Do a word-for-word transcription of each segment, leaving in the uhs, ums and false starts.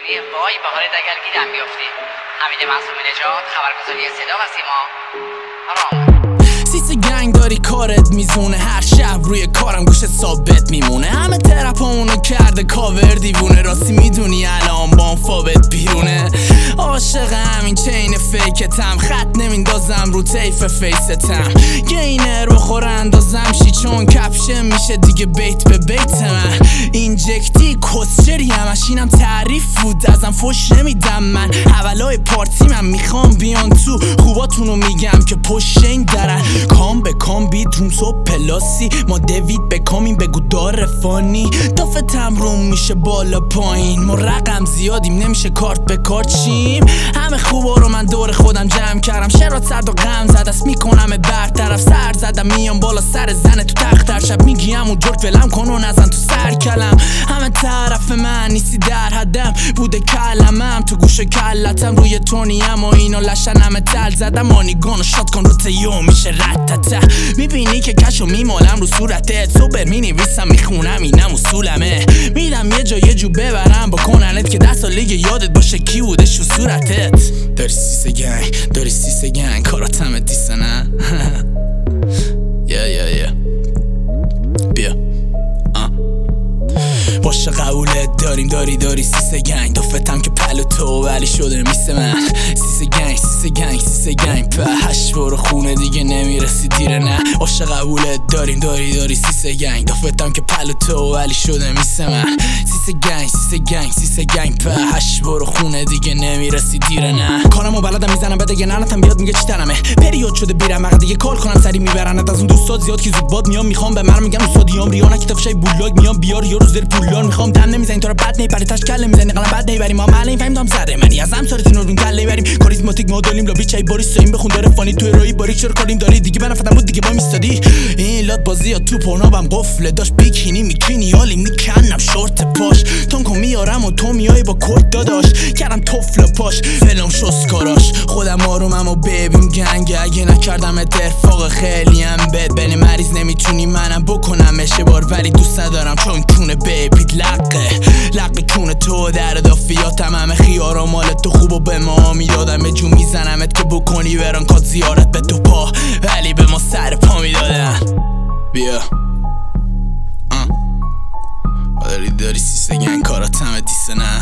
میکنی وای به حالت اگر گیرم بیفتی. حمید معصومی نژاد، خبرگزاری صدا و سیما. آرام سیس گنگ داری کارت میزونه، هر شب روی کارم گوشت ثابت میمونه. همه ترپامونو کرده کاور دیوونه، راستی میدونی الان بام فابت بیرونه. عاشق همین چین فیکتم، خط نمیندازم رو طیف فیستم. گینر بخور اندازم شی چون کپشه میشه دیگه بیت به بیت من. اینجکتی کسچری همش اینم تعریف بود، ازم فش نمیدم من. اولای پارتی من میخوام بیان تو، خوباتونو میگم که پشت این درن. کام به کام بیت روم صبح پلاسی، ما دوید بکامیم بگو داره فانی. دافتم روم میشه بالا پایین، ما رقم زیادیم نمیشه کارت به کارت چیم. همه خوبا رو من دور خودم جمع کردم، شرات سرد و غم زد است میکنم برطرف. سر زدم میام بالا سر زن تو تخت، هر شب میگی همون جرد فلم کن و نزن تو سر کلم. همه طرف من نیستی در حدم، بوده کلمم تو گوش کلتم. روی تونیم و اینا لشنم تل زدم، آنیگان و شاد کن رو تیو میشه رتته. میبینی که کشو میمالم رو صورتت، سوبر مینویسم میخونم اینم اصولمه. میدم یه جا یه جو ببرم با کننت که ده سالگی یادت باشه کی بودش رو صورتت. داری سیسه گنگ داری سیسه گنگ کاراتم دیسه نه. یا یا یا بیا باشه قبولت داریم، داری داری سیسه گنگ. دفتم که پلو تو ولی شده میسه من. سیسه گنگ سیسه گنگ سیسه گنگ په هشت برو خونه دیگه نمیرسی دیره نه. باشه قبولت داریم، داری داری سیسه گنگ. دفتم که پلو تو ولی شده میسه من. سیسه گنگ سیسه گنگ سیسه گنگ په هشت برو خونه دیگه نمیرسی دیره نه. کارمو بلدم میزنم بده یه ننتم بیاد میگه چی تنمه. پریود شده بیرم مقد دیگه کار کنم سری میبرنت. از اون دوستات زیاد که زود باد میام میخوام به من میگم استادیام ریانا کتافشای بولاگ میام بیار یه روز در پولار میخوام دم نمیزنی تو رو بد نیپری تاش کله میزنی قلم بد نیبریم. ما من نمیفهمیدم زره منی از هم سارتون رو کله بریم. کاریزماتیک مدلیم لابی چای باریس این بخون داره فانی تو رای باریک چرا کاریم داری دیگه بنفتم بود دیگه با میستادی. این لات بازی تو پونابم قفله داش بیکینی میکینی حالی میکنم شورت پاش. تونکو میارم و تو میای با کد داداش کردم توفل پاش فلم شسکاراش. خودم آرومم و ببین گنگ اگه نکردم اتفاق خیلی هم بد. بین مریض نمیتونی منم بکنم شه بار ولی دوست ندارم چون کونه بیبید لقه لقه کونه تو در دافیاتم. همه خیارا مال تو خوب و به ما میدادم به جو میزنمت که بکنی بران کات زیارت به تو پا ولی به ما سر پا میدادن. بیا آه داری داری سیسه گنگ کاراتم دیسه نه.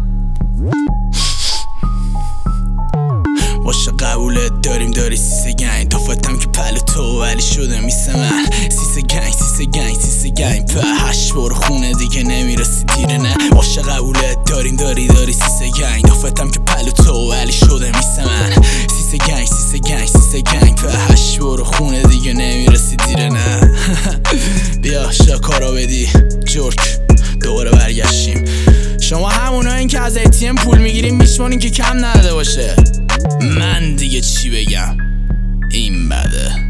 باشه قبولت داریم داری سیسه گنگ. دافتم که پلو تو ولی شده میسه من. سیسه گنگ سیسه گنگ سیسه گنگ په هشت برو خونه دیگه نمیرسی دیره نه. باشه قبولت داریم داری داری سیسه گنگ. دافتم که پلو تو ولی شده میسه من. سیسه گنگ سیسه گنگ سیسه گنگ په هشت برو خونه دیگه نمیرسی دیره نه. بیا شاکارا بدی جرک دوباره برگشتیم. شما همونایین که از ای تی ام پول میگیریم میشمونین که کم نداده باشه. من دیگه چی بگم این بده.